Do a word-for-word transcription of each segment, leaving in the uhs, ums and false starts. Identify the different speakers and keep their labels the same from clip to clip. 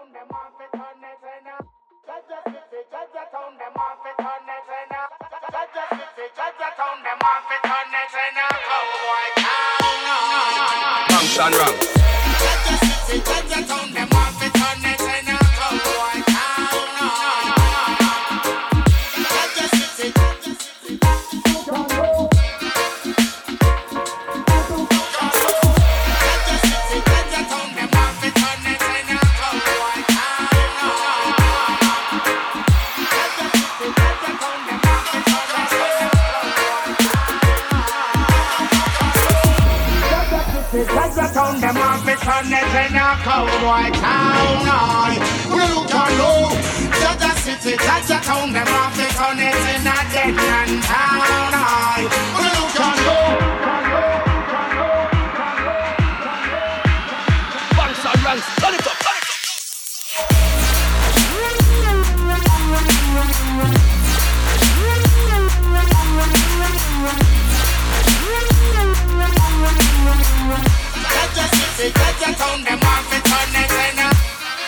Speaker 1: them off it on it and uh, Jaja City, Jaja town, them off it on it and uh, Jaja City, Jaja town, them off it on it and uh, Cowboy town.
Speaker 2: Function wrong.
Speaker 1: Jaja City, Jaja town, them off it on it and uh, Cowboy town. Jaja City, Jaja City. Jaja town, them off it on it in a cowboy town. We look on low. Jaja City, Jaja town, them off it on it in a dead man town. We look on low.
Speaker 2: Function wrong. Turn it up, turn it up.
Speaker 1: Jaja City, Jaja town, them off it on it and uh,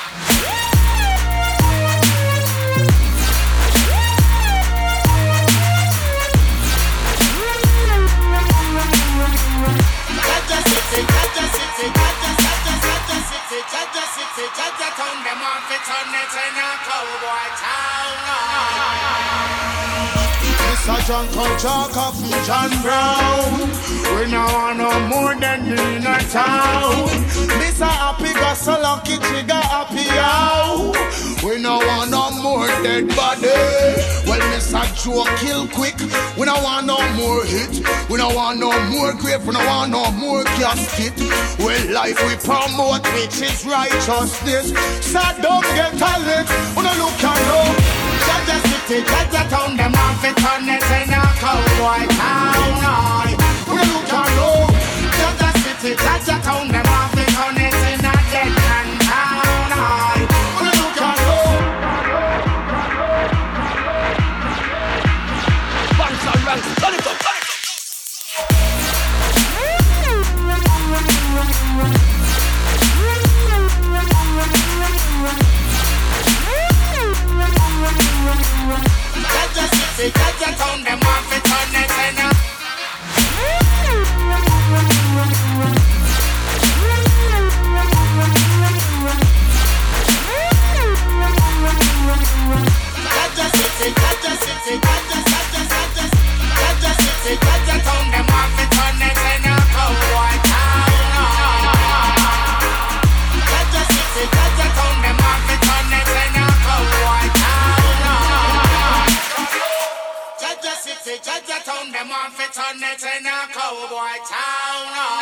Speaker 1: Jaja City, Jaja City, Jaja, Jaja, Jaja City, Jaja City, Jaja town, them off it on it and a cowboy town. Mister John Culture, Coffee, John Brown. We no want no more than me in a town. Mister Happy got so lucky, trigger happy out. We no want no more dead body. Well, Mister Joe kill quick. We no want no more hit. We no want no more grave. We no want no more casket. Well, life we promote, which is righteousness. So don't get a lit. We no look and look. Jaja City, Jaja town, them off it on it in a cowboy town. We look and look. Jaja City, Jaja town, them off it on it in a dead man town. We look and look.
Speaker 2: Function wrong. Turn it up, turn it up.
Speaker 1: Jaja City, Jaja town, them off it on it and uh, Jaja City, Jaja City, Jaja, Jaja, Jaja, Jaja City, Jaja town, them off it on it and a cowboy town. Jaja City, Jaja town, them off it on it and a cowboy town. Jaja City, Jaja town, them off it on it and a cowboy town.